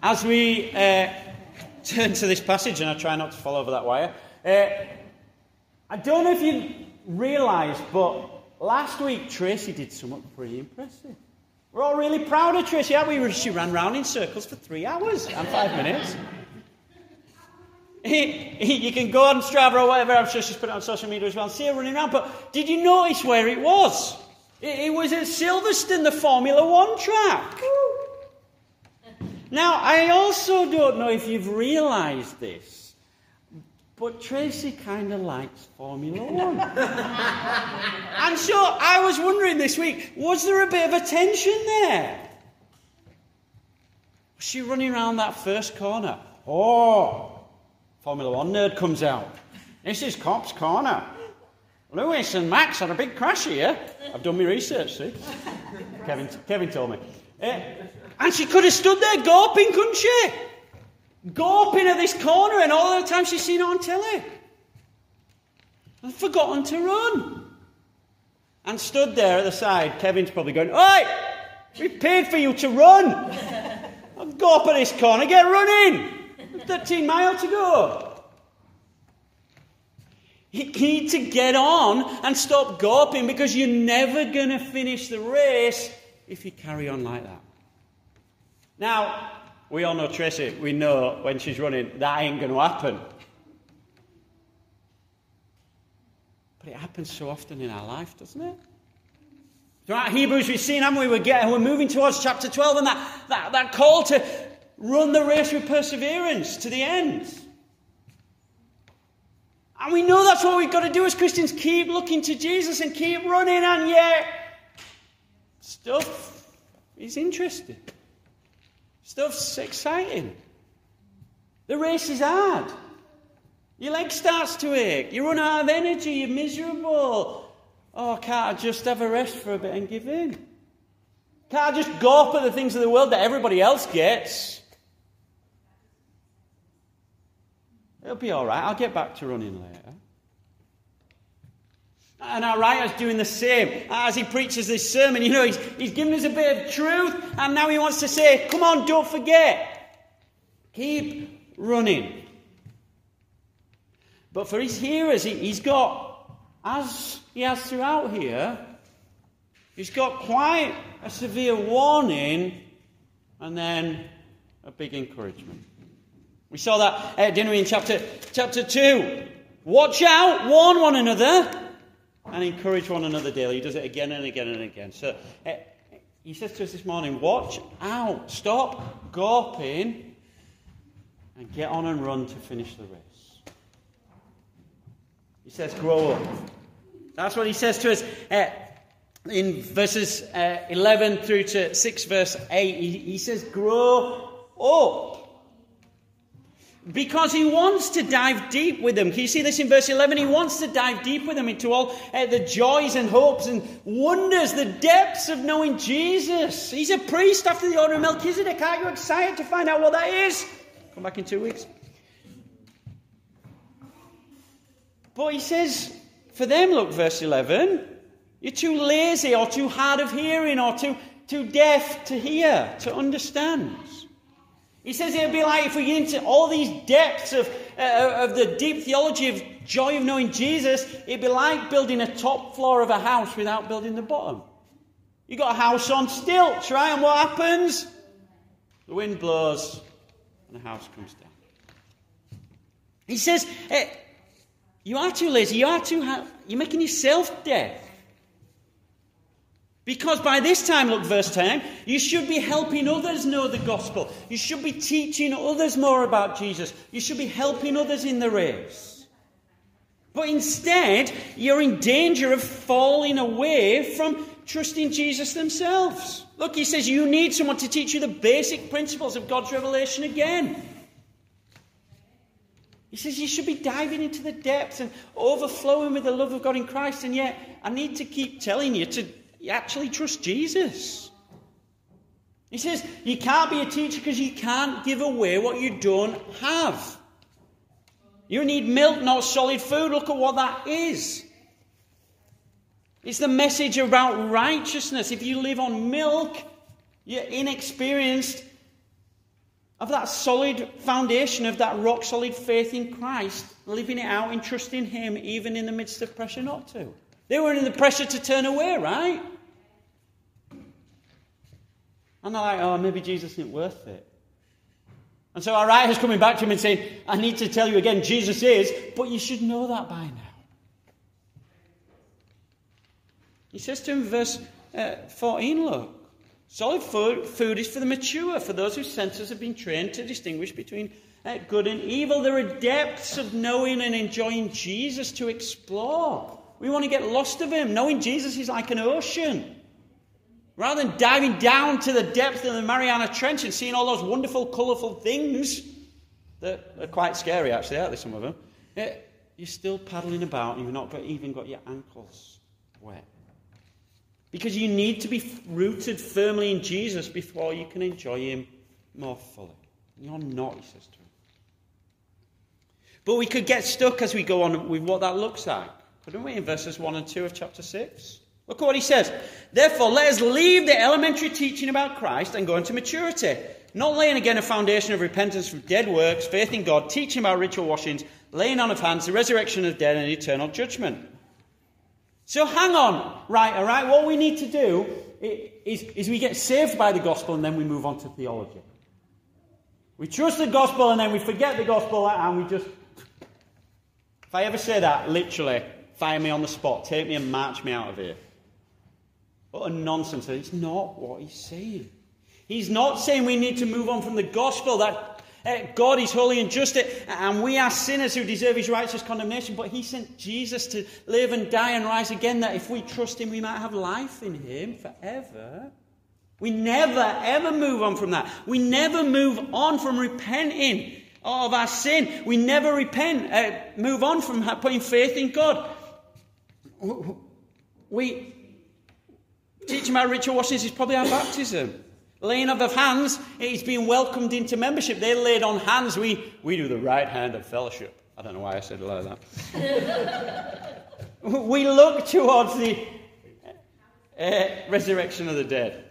As we turn to this passage, and I try not to fall over that wire, I don't know if you realised, but last week Tracy did something pretty impressive. We're all really proud of Tracy, aren't we? She ran round in circles for 3 hours and 5 minutes. You can go on Strava or whatever, I'm sure she's put it on social media as well, and see her running around. But did you notice where it was? It was at Silverstone, the Formula One track. Now, I also don't know if you've realised this, but Tracy kind of likes Formula One. And so I was wondering this week, was there a bit of a tension there? Was she running around that first corner? Oh, Formula One nerd comes out. This is Copse Corner. Lewis and Max had a big crash here. I've done my research, see? Kevin told me. And she could have stood there gawping, couldn't she? Gawping at this corner, and all the time she's seen it on telly. And forgotten to run. And stood there at the side. Kevin's probably going, "Oi! We paid for you to run! I'll gawp at this corner, get running! 13 miles to go." You need to get on and stop gawping, because you're never going to finish the race if you carry on like that. Now, we all know Tracy. We know when she's running, that ain't going to happen. But it happens so often in our life, doesn't it? Throughout Hebrews, we've seen, haven't we? We're moving towards chapter 12, and that call to run the race with perseverance to the end. And we know that's what we've got to do as Christians. Keep looking to Jesus and keep running, and yet stuff is interesting. Stuff's exciting. The race is hard. Your leg starts to ache. You run out of energy. You're miserable. Oh, can't I just have a rest for a bit and give in? Can't I just gawp at the things of the world that everybody else gets? It'll be all right. I'll get back to running later. And our writer's doing the same. As he preaches this sermon, he's given us a bit of truth, and now he wants to say, come on, don't forget. Keep running. But for his hearers, he's got, as he has throughout here, he's got quite a severe warning and then a big encouragement. We saw that at dinner in chapter 2. Watch out, warn one another, and encourage one another daily. He does it again and again and again. So he says to us this morning, watch out, stop gawping, and get on and run to finish the race. He says, grow up. That's what he says to us in verses 11 through to 6 verse 8. He says, grow up. Because he wants to dive deep with them. Can you see this in verse 11? He wants to dive deep with them into all the joys and hopes and wonders, the depths of knowing Jesus. He's a priest after the order of Melchizedek. Aren't you excited to find out what that is? Come back in 2 weeks. But he says, for them, look, verse 11, you're too lazy or too hard of hearing or too deaf to hear, to understand. He says it would be like if we get into all these depths of the deep theology of joy of knowing Jesus, it'd be like building a top floor of a house without building the bottom. You got a house on stilts, right? And what happens? The wind blows and the house comes down. He says, you are too lazy, you're making yourself deaf. Because by this time, look, verse 10, you should be helping others know the gospel. You should be teaching others more about Jesus. You should be helping others in the race. But instead, you're in danger of falling away from trusting Jesus themselves. Look, he says you need someone to teach you the basic principles of God's revelation again. He says you should be diving into the depths and overflowing with the love of God in Christ. And yet, I need to keep telling you to actually trust Jesus. He says you can't be a teacher because you can't give away what you don't have. You need milk, not solid food. Look at what that is. It's the message about righteousness. If you live on milk, you're inexperienced of that solid foundation, of that rock-solid faith in Christ, living it out and trusting him even in the midst of pressure not to. They were in the pressure to turn away, right? And they're like, oh, maybe Jesus isn't worth it. And so our writer's coming back to him and saying, I need to tell you again, Jesus is, but you should know that by now. He says to him in verse 14, look, solid food is for the mature, for those whose senses have been trained to distinguish between good and evil. There are depths of knowing and enjoying Jesus to explore. We want to get lost of him. Knowing Jesus is like an ocean. Rather than diving down to the depth of the Mariana Trench and seeing all those wonderful, colourful things that are quite scary, actually, aren't they, some of them? You're still paddling about and you've not even got your ankles wet. Because you need to be rooted firmly in Jesus before you can enjoy him more fully. You're not, he says to him. But we could get stuck as we go on with what that looks like, couldn't we, in verses 1 and 2 of chapter 6? Look at what he says. Therefore, let us leave the elementary teaching about Christ and go into maturity, not laying again a foundation of repentance from dead works, faith in God, teaching about ritual washings, laying on of hands, the resurrection of the dead, and eternal judgment. So hang on, right, all right? What we need to do is we get saved by the gospel and then we move on to theology. We trust the gospel and then we forget the gospel and we just... If I ever say that, literally, fire me on the spot, take me and march me out of here. What a nonsense. It's not what he's saying. He's not saying we need to move on from the gospel, that God is holy and just, and we are sinners who deserve his righteous condemnation, but he sent Jesus to live and die and rise again, that if we trust him, we might have life in him forever. We never, ever move on from that. We never move on from repenting of our sin. We never move on from putting faith in God. We teach about ritual washings is probably our baptism. Laying of hands is being welcomed into membership. They laid on hands. We do the right hand of fellowship. I don't know why I said it like that. We look towards the resurrection of the dead.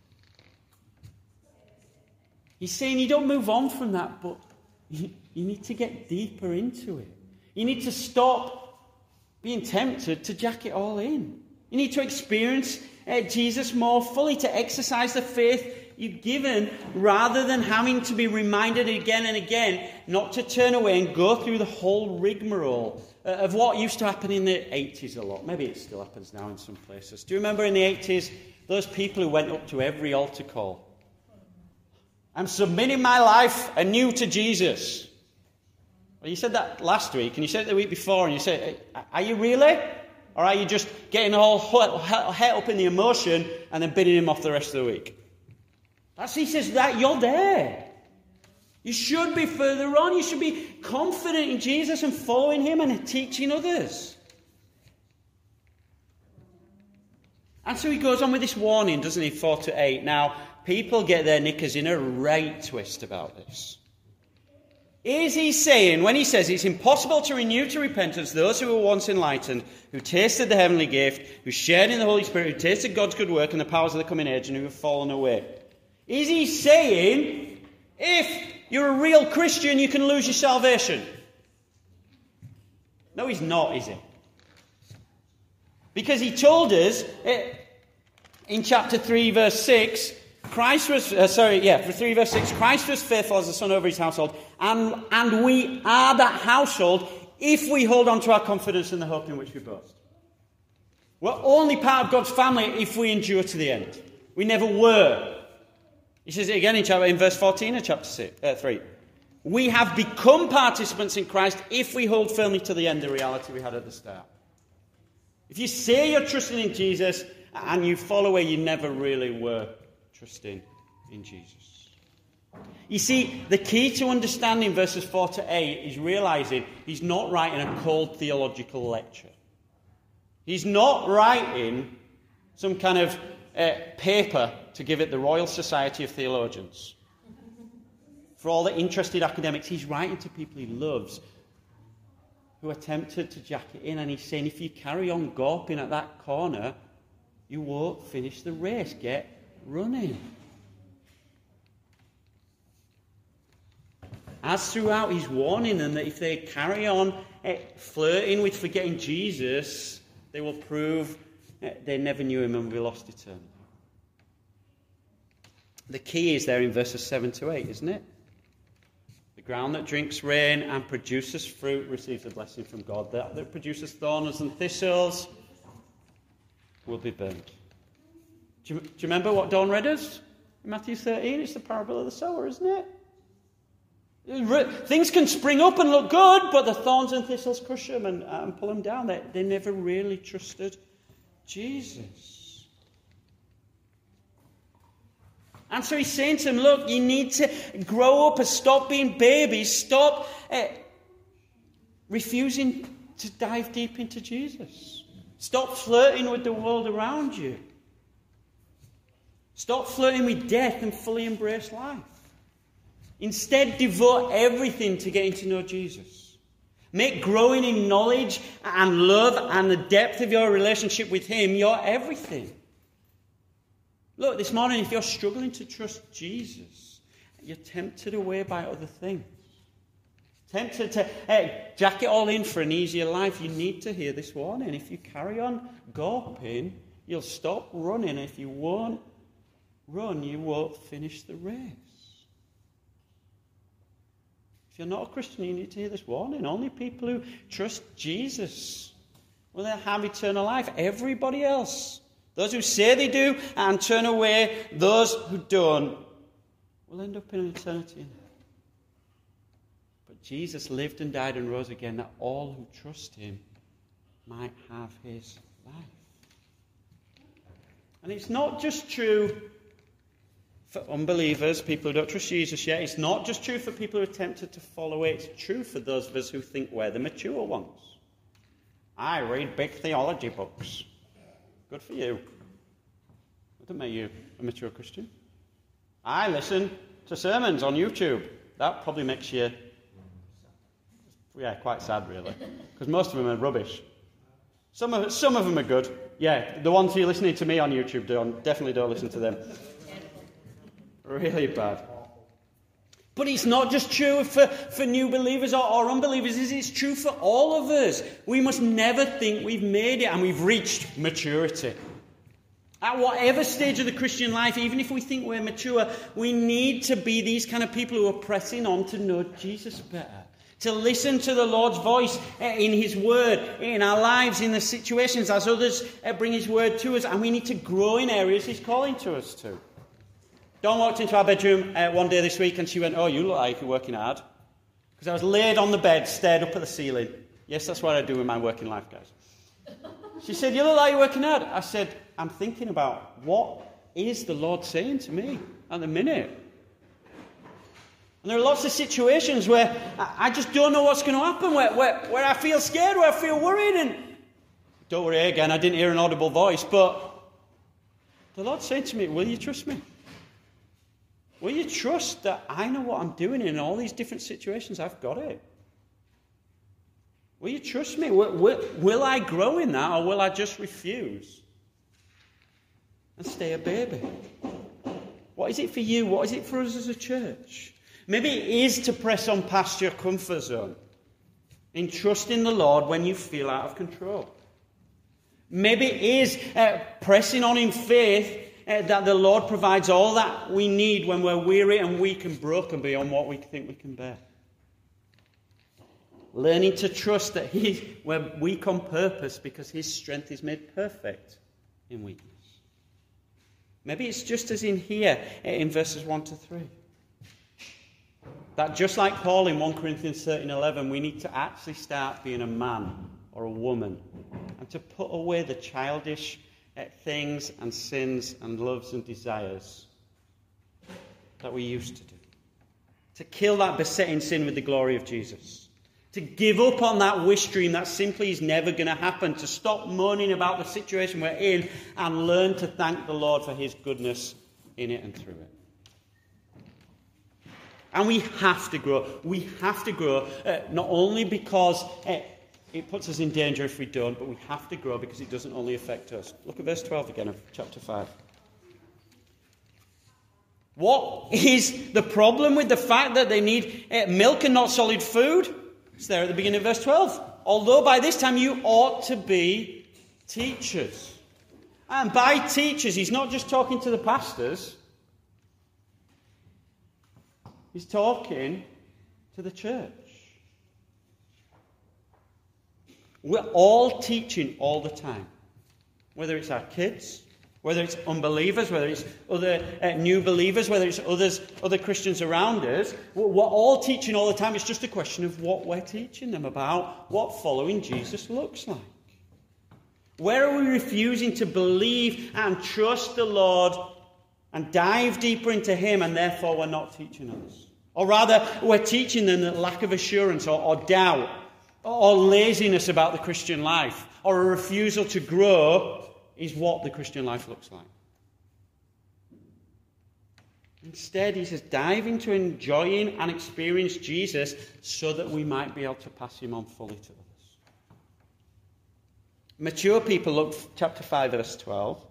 He's saying you don't move on from that, but you need to get deeper into it. You need to stop being tempted to jack it all in. You need to experience Jesus more fully, to exercise the faith you've given, rather than having to be reminded again and again not to turn away and go through the whole rigmarole of what used to happen in the 80s a lot. Maybe it still happens now in some places. Do you remember in the 80s, those people who went up to every altar call? I'm submitting my life anew to Jesus. Well, you said that last week, and you said it the week before, and you said, are you really? Or are you just getting all het up in the emotion and then bidding him off the rest of the week? He says that you're there. You should be further on. You should be confident in Jesus and following him and teaching others. And so he goes on with this warning, doesn't he, 4-8. Now, people get their knickers in a right twist about this. Is he saying, when he says it's impossible to renew to repentance those who were once enlightened, who tasted the heavenly gift, who shared in the Holy Spirit, who tasted God's good work and the powers of the coming age, and who have fallen away? Is he saying, if you're a real Christian, you can lose your salvation? No, he's not, is he? Because he told us in chapter 3, verse 6, Christ was, for 3 verse 6, Christ was faithful as a son over his household, and we are that household if we hold on to our confidence in the hope in which we boast. We're only part of God's family if we endure to the end. We never were. He says it again in verse 14 of chapter 3. We have become participants in Christ if we hold firmly to the end the reality we had at the start. If you say you're trusting in Jesus and you fall away, you never really were trusting in Jesus. You see, the key to understanding verses 4-8 is realizing he's not writing a cold theological lecture. He's not writing some kind of paper to give it the Royal Society of Theologians. For all the interested academics, he's writing to people he loves who are tempted to jack it in. And he's saying, if you carry on gawping at that corner, you won't finish the race. Get running. as throughout he's warning them that if they carry on flirting with forgetting Jesus, they will prove they never knew him and will be lost eternally. The key is there in verses 7 to 8, isn't it? The ground that drinks rain and produces fruit receives a blessing from God. That produces thorns and thistles will be burnt. Do you remember what Dawn read us in Matthew 13? It's the parable of the sower, isn't it? Things can spring up and look good, but the thorns and thistles crush them and pull them down. They never really trusted Jesus. And so he's saying to them, look, you need to grow up and stop being babies. Stop refusing to dive deep into Jesus. Stop flirting with the world around you. Stop flirting with death and fully embrace life. Instead, devote everything to getting to know Jesus. Make growing in knowledge and love and the depth of your relationship with him your everything. Look, this morning, if you're struggling to trust Jesus, you're tempted away by other things. Tempted to jack it all in for an easier life, you need to hear this warning. If you carry on gawping, you'll stop running. If you won't run, you won't finish the race. If you're not a Christian, you need to hear this warning. Only people who trust Jesus will have eternal life. Everybody else, those who say they do and turn away, those who don't, will end up in an eternity in hell. But Jesus lived and died and rose again that all who trust him might have his life. And it's not just true for unbelievers, people who don't trust Jesus yet. It's not just true for people who are tempted to follow it. It's true for those of us who think we're the mature ones. I read big theology books. Good for you. That doesn't make you a mature Christian. I listen to sermons on YouTube. That probably makes you, quite sad, really. Because most of them are rubbish. Some of them are good. Yeah, the ones who are listening to me on YouTube, definitely don't listen to them. Really bad. But it's not just true for new believers or unbelievers. It's true for all of us. We must never think we've made it and we've reached maturity. At whatever stage of the Christian life, even if we think we're mature, we need to be these kind of people who are pressing on to know Jesus better. To listen to the Lord's voice in his word, in our lives, in the situations as others bring his word to us. And we need to grow in areas he's calling to us to. Dawn walked into our bedroom one day this week and she went, "Oh, you look like you're working hard." Because I was laid on the bed, stared up at the ceiling. Yes, that's what I do in my working life, guys. She said, "You look like you're working hard." I said, "I'm thinking about what is the Lord saying to me at the minute." And there are lots of situations where I just don't know what's going to happen, where I feel scared, where I feel worried. And don't worry again, I didn't hear an audible voice, but the Lord's saying to me, "Will you trust me? Will you trust that I know what I'm doing in all these different situations? I've got it. Will you trust me? Will I grow in that, or will I just refuse and stay a baby?" What is it for you? What is it for us as a church? Maybe it is to press on past your comfort zone in trusting the Lord when you feel out of control. Maybe it is pressing on in faith that the Lord provides all that we need when we're weary and weak and broken beyond what we think we can bear. Learning to trust that we're weak on purpose because his strength is made perfect in weakness. Maybe it's just as in here in verses 1 to 3. That just like Paul in 1 Corinthians 13:11, we need to actually start being a man or a woman and to put away the childish things and sins and loves and desires that we used to do. To kill that besetting sin with the glory of Jesus. To give up on that wish dream that simply is never going to happen. To stop moaning about the situation we're in and learn to thank the Lord for his goodness in it and through it. And we have to grow. We have to grow not only because it puts us in danger if we don't, but we have to grow because it doesn't only affect us. Look at verse 12 again of chapter 5. What is the problem with the fact that they need milk and not solid food? It's there at the beginning of verse 12. Although by this time you ought to be teachers. And by teachers, he's not just talking to the pastors. He's talking to the church. We're all teaching all the time. Whether it's our kids, whether it's unbelievers, whether it's other new believers, whether it's other Christians around us, we're all teaching all the time. It's just a question of what we're teaching them about, what following Jesus looks like. Where are we refusing to believe and trust the Lord and dive deeper into Him, and therefore we're not teaching others? Or rather, we're teaching them that lack of assurance or doubt or laziness about the Christian life or a refusal to grow is what the Christian life looks like. Instead, he says, dive into enjoying and experience Jesus so that we might be able to pass him on fully to others. Mature people, look, chapter 5, verse 12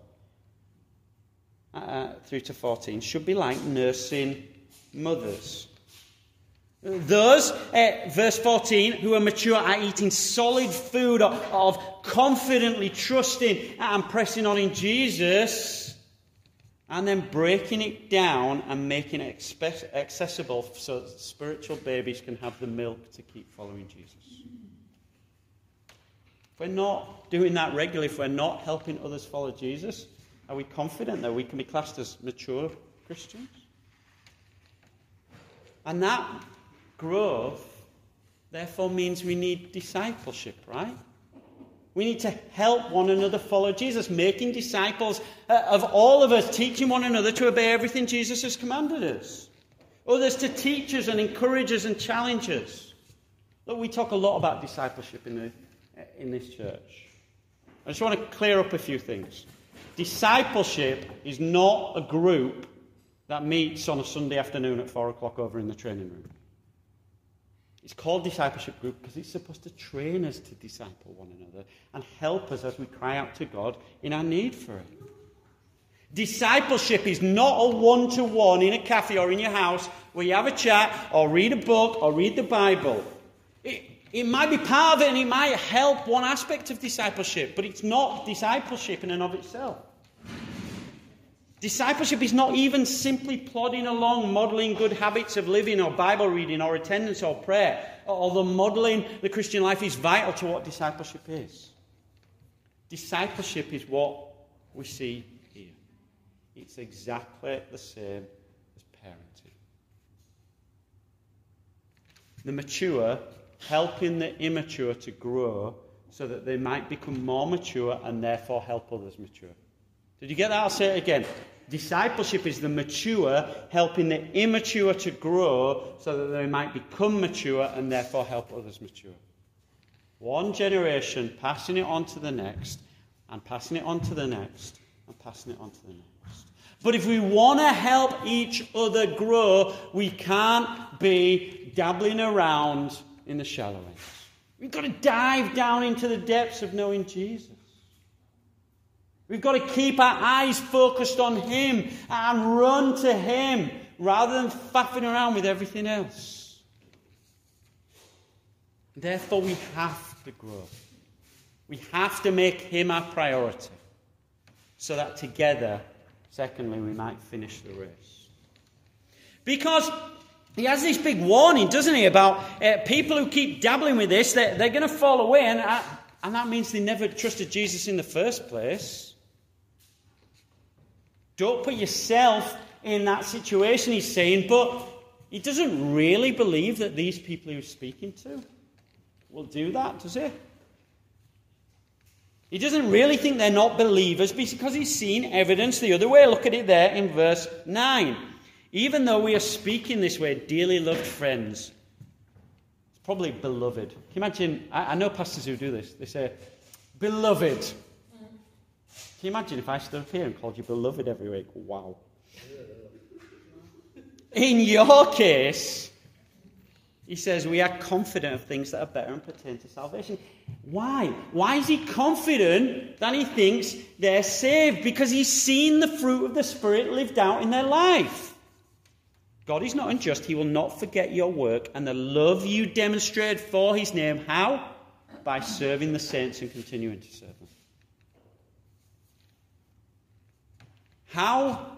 through to 14, should be like nursing mothers. Those, verse 14, who are mature are eating solid food of confidently trusting and pressing on in Jesus, and then breaking it down and making it accessible so that spiritual babies can have the milk to keep following Jesus. If we're not doing that regularly, if we're not helping others follow Jesus, are we confident that we can be classed as mature Christians? And that growth, therefore, means we need discipleship, right? We need to help one another follow Jesus, making disciples of all of us, teaching one another to obey everything Jesus has commanded us. Others to teach us and encourage us and challenge us. Look, we talk a lot about discipleship in this church. I just want to clear up a few things. Discipleship is not a group that meets on a Sunday afternoon at 4 o'clock over in the training room. It's called discipleship group because it's supposed to train us to disciple one another and help us as we cry out to God in our need for it. Discipleship is not a one-to-one in a cafe or in your house where you have a chat or read a book or read the Bible. It might be part of it and it might help one aspect of discipleship, but it's not discipleship in and of itself. Discipleship is not even simply plodding along, modelling good habits of living or Bible reading or attendance or prayer. Although modelling the Christian life is vital to what discipleship is. Discipleship is what we see here. It's exactly the same as parenting. The mature helping the immature to grow so that they might become more mature and therefore help others mature. Did you get that? I'll say it again. Discipleship is the mature helping the immature to grow so that they might become mature and therefore help others mature. One generation passing it on to the next and passing it on to the next and passing it on to the next. But if we want to help each other grow, we can't be dabbling around in the shallow end. We've got to dive down into the depths of knowing Jesus. We've got to keep our eyes focused on Him and run to Him rather than faffing around with everything else. Therefore, we have to grow. We have to make Him our priority so that together, secondly, we might finish the race. Because he has this big warning, doesn't he, about people who keep dabbling with this, they're going to fall away, and that means they never trusted Jesus in the first place. Don't put yourself in that situation, he's saying, but he doesn't really believe that these people he's speaking to will do that, does he? He doesn't really think they're not believers because he's seen evidence the other way. Look at it there in verse 9. Even though we are speaking this way, dearly loved friends, it's probably beloved. Can you imagine? I know pastors who do this. They say, beloved. Can you imagine if I stood up here and called you beloved every week? Wow. In your case, he says, we are confident of things that are better and pertain to salvation. Why? Why is he confident that he thinks they're saved? Because he's seen the fruit of the Spirit lived out in their life. God is not unjust. He will not forget your work and the love you demonstrated for his name. How? By serving the saints and continuing to serve them. How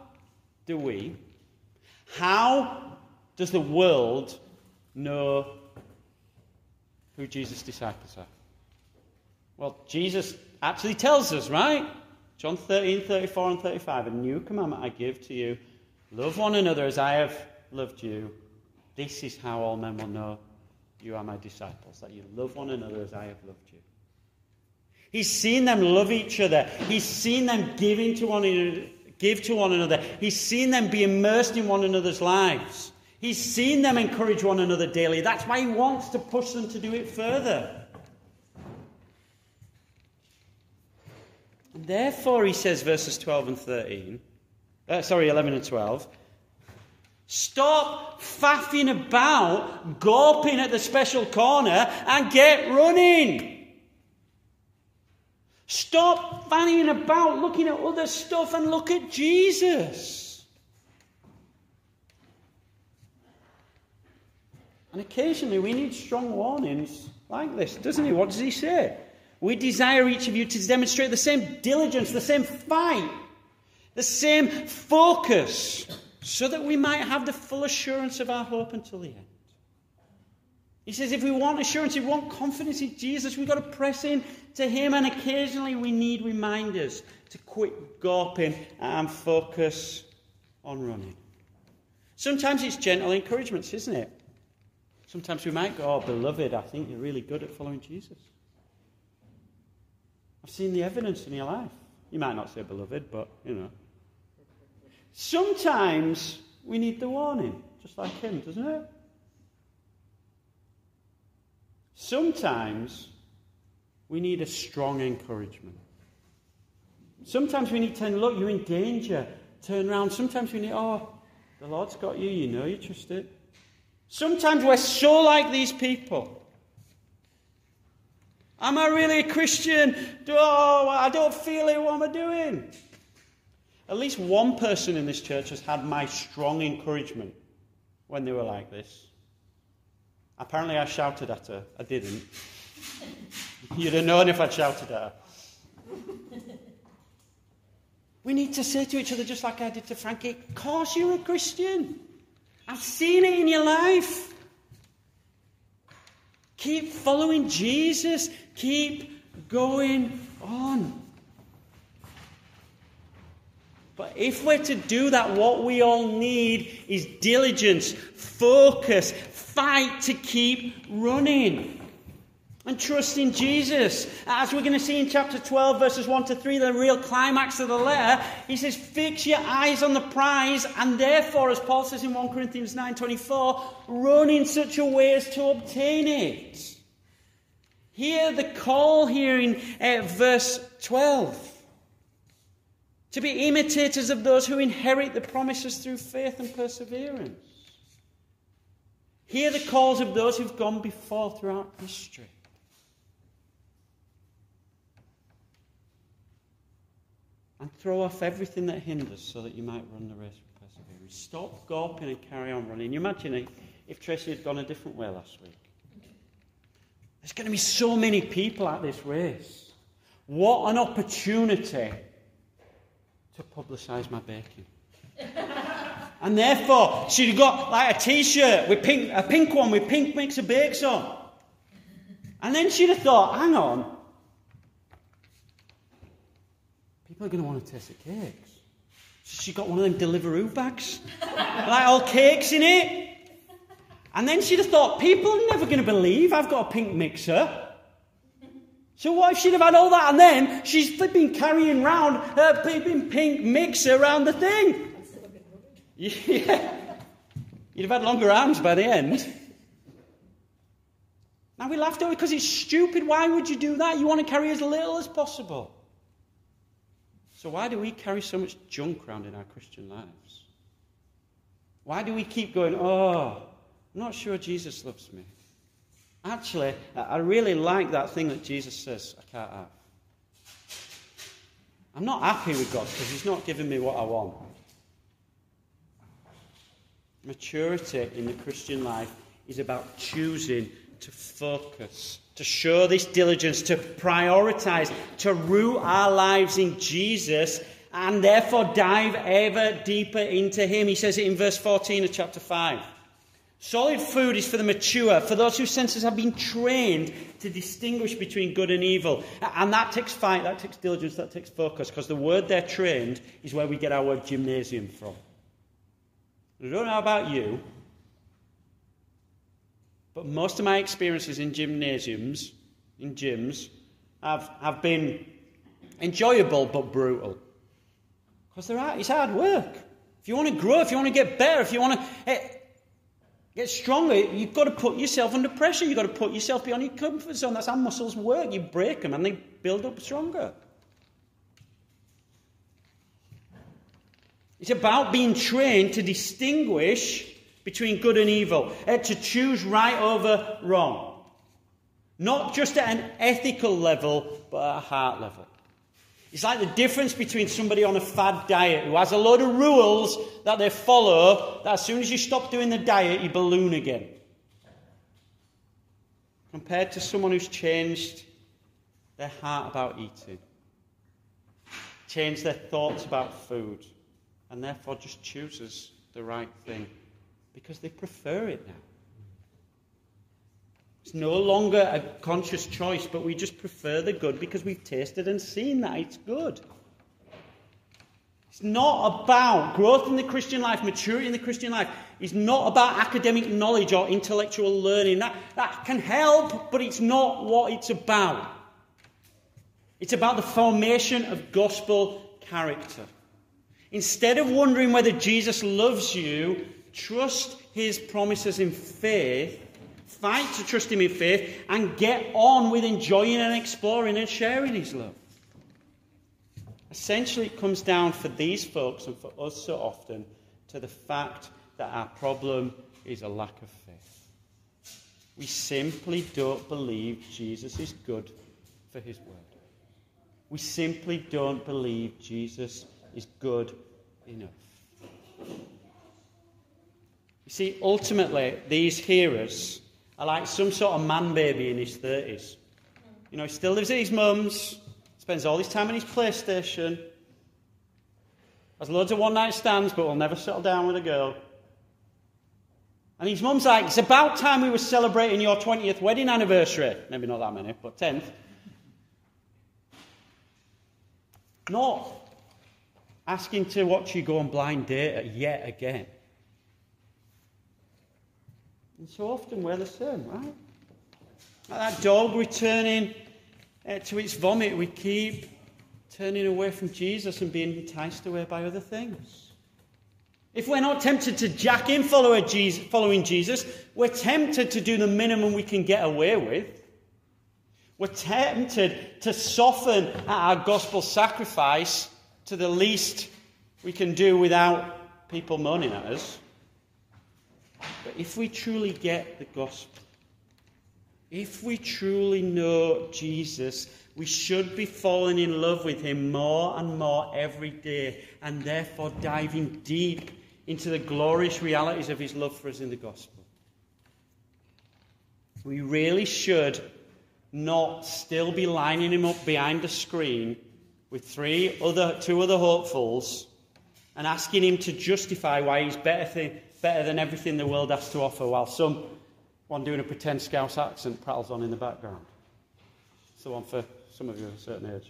does the world know who Jesus' disciples are? Well, Jesus actually tells us, right? John 13, 34 and 35, a new commandment I give to you. Love one another as I have loved you. This is how all men will know you are my disciples, that you love one another as I have loved you. He's seen them love each other. He's seen them give to one another. He's seen them be immersed in one another's lives. He's seen them encourage one another daily. That's why he wants to push them to do it further. And therefore, he says, verses 11 and 12, stop faffing about, gawping at the special corner, and get running. Stop fanning about, looking at other stuff, and look at Jesus. And occasionally we need strong warnings like this, doesn't he? What does he say? We desire each of you to demonstrate the same diligence, the same fight, the same focus, so that we might have the full assurance of our hope until the end. He says if we want assurance, if we want confidence in Jesus, we've got to press in to him, and occasionally we need reminders to quit gawping and focus on running. Sometimes it's gentle encouragements, isn't it? Sometimes we might go, oh, beloved, I think you're really good at following Jesus. I've seen the evidence in your life. You might not say beloved, but, you know. Sometimes we need the warning, just like him, doesn't it? Sometimes we need a strong encouragement. Sometimes we need to look, you're in danger, turn around. Sometimes we need, oh, the Lord's got you, you know you trust it. Sometimes we're so like these people. Am I really a Christian? Oh, I don't feel it. What am I doing? At least one person in this church has had my strong encouragement when they were like this. Apparently I shouted at her. I didn't. You'd have known if I'd shouted at her. We need to say to each other, just like I did to Frankie, of course you're a Christian. I've seen it in your life. Keep following Jesus. Keep going on. But if we're to do that, what we all need is diligence, focus, fight to keep running. And trust in Jesus. As we're going to see in chapter 12, verses 1 to 3, the real climax of the letter, he says, fix your eyes on the prize, and therefore, as Paul says in 1 Corinthians 9:24, run in such a way as to obtain it. Hear the call here in verse 12. To be imitators of those who inherit the promises through faith and perseverance. Hear the calls of those who've gone before throughout history. And throw off everything that hinders so that you might run the race with perseverance. Stop gawping and carry on running. You imagine if Tracy had gone a different way last week. There's going to be so many people at this race. What an opportunity to publicise my baking. And therefore, she'd have got like a T-shirt with a pink one with pink mix of bakes on. And then she'd have thought, hang on, people are going to want to taste the cakes. So she got one of them Deliveroo bags, like all cakes in it. And then she'd have thought, people are never going to believe I've got a pink mixer. So what if she'd have had all that and then she's flipping carrying round her flipping pink mixer around the thing? Yeah. You'd have had longer arms by the end. Now we laughed at it because it's stupid. Why would you do that? You want to carry as little as possible. So why do we carry so much junk around in our Christian lives? Why do we keep going, oh, I'm not sure Jesus loves me. Actually, I really like that thing that Jesus says I can't have. I'm not happy with God because he's not giving me what I want. Maturity in the Christian life is about choosing to focus, to show this diligence, to prioritize, to root our lives in Jesus, and therefore dive ever deeper into him. He says it in verse 14 of chapter 5. Solid food is for the mature, for those whose senses have been trained to distinguish between good and evil. And that takes fight, that takes diligence, that takes focus, because the word there, trained, is where we get our word gymnasium from. I don't know about you, but most of my experiences in gymnasiums, in gyms, have been enjoyable but brutal. Because it's hard work. If you want to grow, if you want to get better, if you want to get stronger, you've got to put yourself under pressure. You've got to put yourself beyond your comfort zone. That's how muscles work. You break them and they build up stronger. It's about being trained to distinguish between good and evil, to choose right over wrong. Not just at an ethical level, but at a heart level. It's like the difference between somebody on a fad diet who has a load of rules that they follow, that as soon as you stop doing the diet, you balloon again. Compared to someone who's changed their heart about eating, changed their thoughts about food, and therefore just chooses the right thing because they prefer it now. It's no longer a conscious choice, but we just prefer the good because we've tasted and seen that it's good. It's not about growth in the Christian life, maturity in the Christian life. It's not about academic knowledge or intellectual learning. That can help, but it's not what it's about. It's about the formation of gospel character. Instead of wondering whether Jesus loves you, trust his promises in faith. Fight to trust him in faith and get on with enjoying and exploring and sharing his love. Essentially, it comes down for these folks and for us so often to the fact that our problem is a lack of faith. We simply don't believe Jesus is good for his word. We simply don't believe Jesus is good enough. You see, ultimately, these hearers are like some sort of man baby in his 30s. You know, he still lives at his mum's, spends all his time on his PlayStation, has loads of one-night stands, but will never settle down with a girl. And his mum's like, it's about time we were celebrating your 20th wedding anniversary. Maybe not that many, but 10th. Not asking to watch you go on blind date yet again. And so often we're the same, right? Like that dog returning to its vomit, we keep turning away from Jesus and being enticed away by other things. If we're not tempted to jack in following Jesus, we're tempted to do the minimum we can get away with. We're tempted to soften our gospel sacrifice to the least we can do without people moaning at us. But if we truly get the gospel, if we truly know Jesus, we should be falling in love with him more and more every day, and therefore diving deep into the glorious realities of his love for us in the gospel. We really should not still be lining him up behind a screen with two other hopefuls and asking him to justify why he's better than everything the world has to offer, while someone doing a pretend Scouse accent prattles on in the background. It's the one for some of you of a certain age.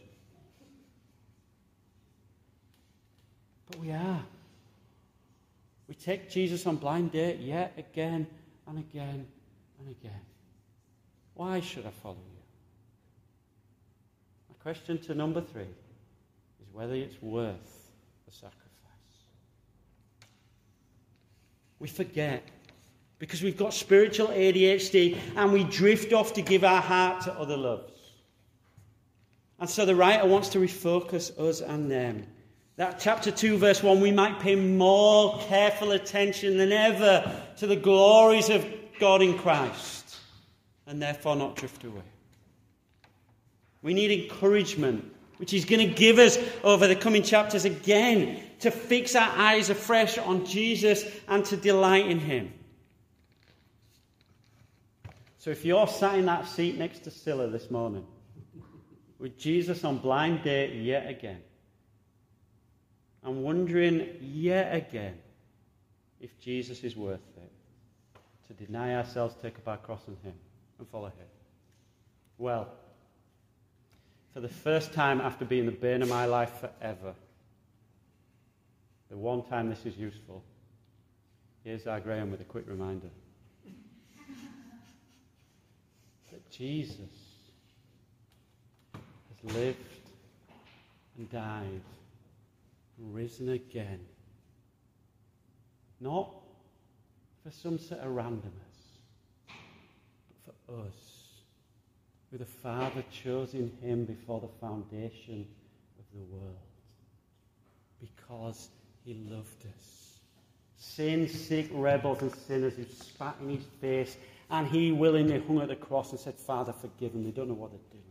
But we are. We take Jesus on blind date yet again and again and again. Why should I follow you? My question to number 3 is whether it's worth the sacrifice. We forget because we've got spiritual ADHD and we drift off to give our heart to other loves. And so the writer wants to refocus us and them. That chapter 2 verse 1, we might pay more careful attention than ever to the glories of God in Christ and therefore not drift away. We need encouragement, which he's going to give us over the coming chapters again, to fix our eyes afresh on Jesus and to delight in him. So if you're sat in that seat next to Scylla this morning, with Jesus on blind date yet again, I'm wondering yet again if Jesus is worth it, to deny ourselves, take up our cross on him, and follow him. Well, for the first time after being the bane of my life forever, the one time this is useful, here's our Graham with a quick reminder that Jesus has lived and died, risen again, not for some set of randomness, but for us, who the Father chose in him before the foundation of the world, because he loved us. Sin, sick rebels and sinners who spat in his face, and he willingly hung at the cross and said, Father, forgive them, they don't know what they're doing.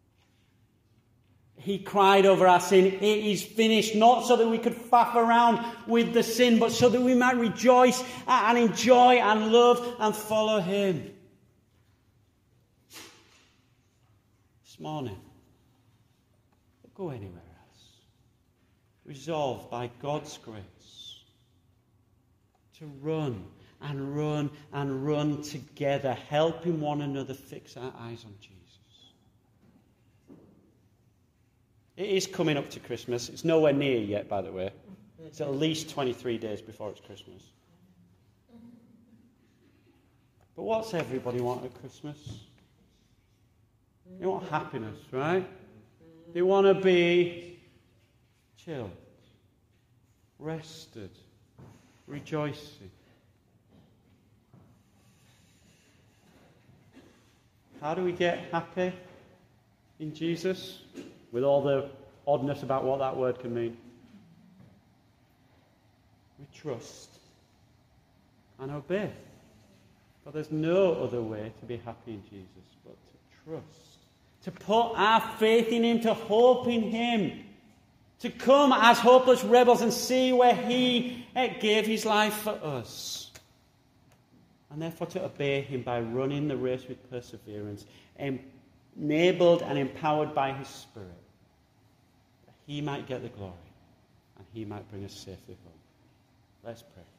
He cried over our sin, it is finished, not so that we could faff around with the sin, but so that we might rejoice and enjoy and love and follow him. This morning, don't go anywhere else. Resolve by God's grace to run and run and run together, helping one another fix our eyes on Jesus. It is coming up to Christmas. It's nowhere near yet, by the way. It's at least 23 days before it's Christmas. But what's everybody want at Christmas? They want happiness, right? They want to be chilled, rested, rejoicing. How do we get happy in Jesus? With all the oddness about what that word can mean. We trust and obey. For there's no other way to be happy in Jesus but to trust. To put our faith in him, to hope in him. To come as hopeless rebels and see where he gave his life for us. And therefore to obey him by running the race with perseverance. Enabled and empowered by his Spirit, that he might get the glory and he might bring us safely home. Let's pray.